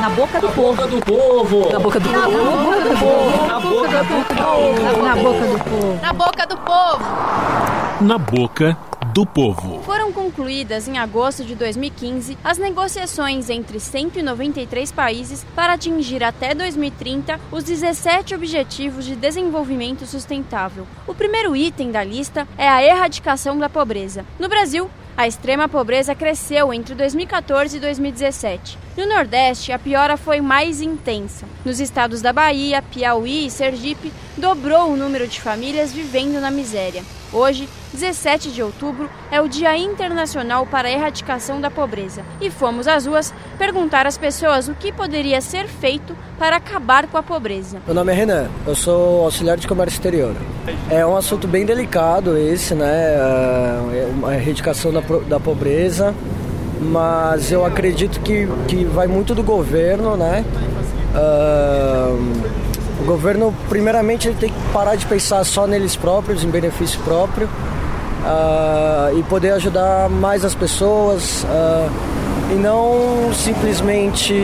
Na boca do povo. Na boca do povo. Na boca do povo. Na boca do povo. Na boca do povo. Na boca do povo. Na boca do povo. Foram concluídas em agosto de 2015 as negociações entre 193 países para atingir até 2030 os 17 Objetivos de Desenvolvimento Sustentável. O primeiro item da lista é a erradicação da pobreza. No Brasil, a extrema pobreza cresceu entre 2014 e 2017. No Nordeste, a piora foi mais intensa. Nos estados da Bahia, Piauí e Sergipe, dobrou o número de famílias vivendo na miséria. Hoje, 17 de outubro, é o Dia Internacional para a Erradicação da Pobreza. E fomos às ruas perguntar às pessoas o que poderia ser feito para acabar com a pobreza. Meu nome é Renan, eu sou auxiliar de comércio exterior. É um assunto bem delicado esse, né? A erradicação da pobreza, mas eu acredito que vai muito do governo, né? O governo, primeiramente, ele tem que parar de pensar só neles próprios, em benefício próprio, e poder ajudar mais as pessoas, e não simplesmente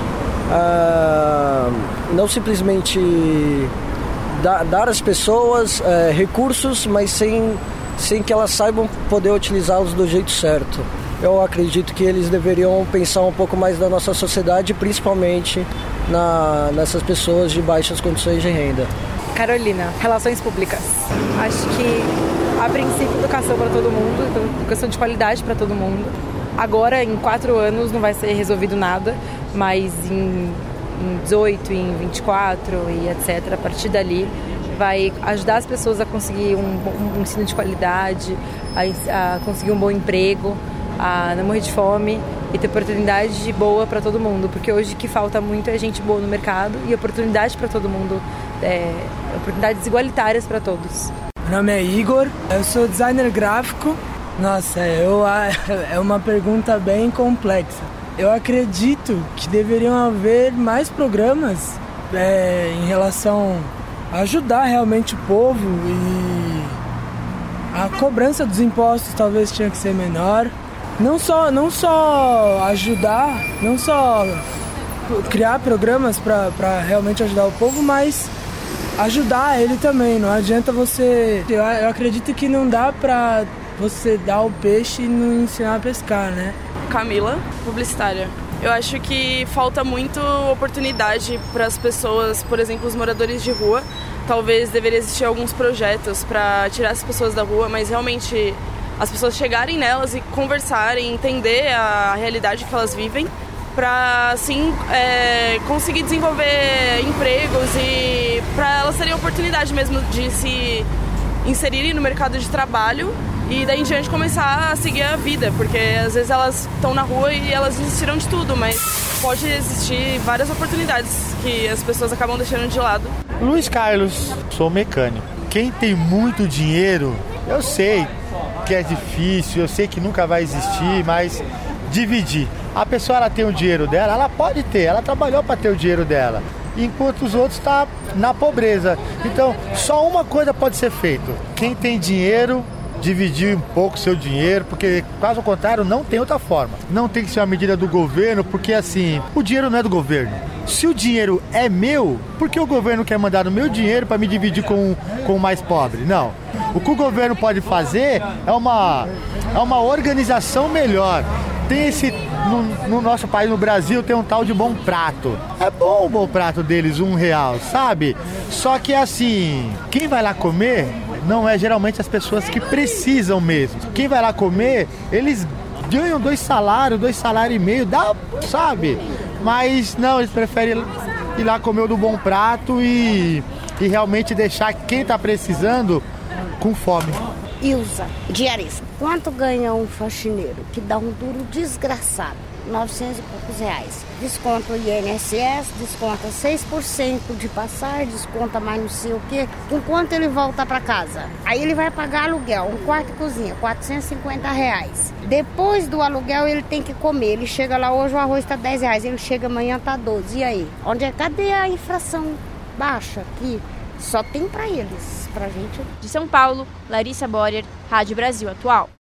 dar às pessoas recursos, mas sem que elas saibam poder utilizá-los do jeito certo. Eu acredito que eles deveriam pensar um pouco mais da nossa sociedade, principalmente nessas pessoas de baixas condições de renda. Carolina, Relações Públicas. Acho que, a princípio, educação para todo mundo, educação de qualidade para todo mundo. Agora, em 4 anos, não vai ser resolvido nada, mas em 18, em 24 e etc., a partir dali, vai ajudar as pessoas a conseguir um ensino de qualidade, a conseguir um bom emprego, a não morrer de fome e ter oportunidade boa para todo mundo, porque hoje o que falta muito é gente boa no mercado e oportunidade para todo mundo, oportunidades igualitárias para todos. Meu nome é Igor, eu sou designer gráfico. Nossa, é uma pergunta bem complexa. Eu acredito que deveriam haver mais programas em relação a ajudar realmente o povo, e a cobrança dos impostos talvez tinha que ser menor. Não só ajudar, não só criar programas para realmente ajudar o povo, mas ajudar ele também. Não adianta você... Eu acredito que não dá para você dar o peixe e não ensinar a pescar, né? Camila, publicitária. Eu acho que falta muito oportunidade para as pessoas, por exemplo, os moradores de rua. Talvez deveria existir alguns projetos para tirar as pessoas da rua, mas realmente as pessoas chegarem nelas e conversarem, entender a realidade que elas vivem, para assim conseguir desenvolver empregos e para elas terem a oportunidade mesmo de se inserirem no mercado de trabalho e daí em diante começar a seguir a vida, porque às vezes elas estão na rua e elas desistiram de tudo, mas pode existir várias oportunidades que as pessoas acabam deixando de lado. Luiz Carlos, sou mecânico. Quem tem muito dinheiro, eu sei que é difícil, eu sei que nunca vai existir, mas dividir. A pessoa, ela tem o dinheiro dela, ela pode ter, ela trabalhou para ter o dinheiro dela, enquanto os outros estão na pobreza. Então, só uma coisa pode ser feita. Quem tem dinheiro, dividir um pouco seu dinheiro, porque caso contrário não tem outra forma. Não tem que ser uma medida do governo, porque assim, o dinheiro não é do governo. Se o dinheiro é meu, por que o governo quer mandar o meu dinheiro para me dividir com o mais pobre? Não. O que o governo pode fazer é uma organização melhor. Tem no nosso país, no Brasil, tem um tal de Bom Prato. É bom o Bom Prato deles, R$1, sabe? Só que assim, quem vai lá comer não é geralmente as pessoas que precisam mesmo. Quem vai lá comer, eles ganham 2 salários, 2,5 salários, dá, sabe? Mas não, eles preferem ir lá comer o do Bom Prato e realmente deixar quem está precisando com fome. Ilza, diarista. Quanto ganha um faxineiro que dá um duro desgraçado? 900 e poucos reais. Desconta o INSS, desconta 6% de passagem, desconta mais não sei o quê. Com quanto ele volta para casa? Aí ele vai pagar aluguel, um quarto e cozinha, 450 reais. Depois do aluguel ele tem que comer. Ele chega lá hoje, o arroz está 10 reais, ele chega amanhã tá 12. E aí? Cadê a inflação baixa aqui? Só tem para eles, pra gente. De São Paulo, Larissa Borer, Rádio Brasil Atual.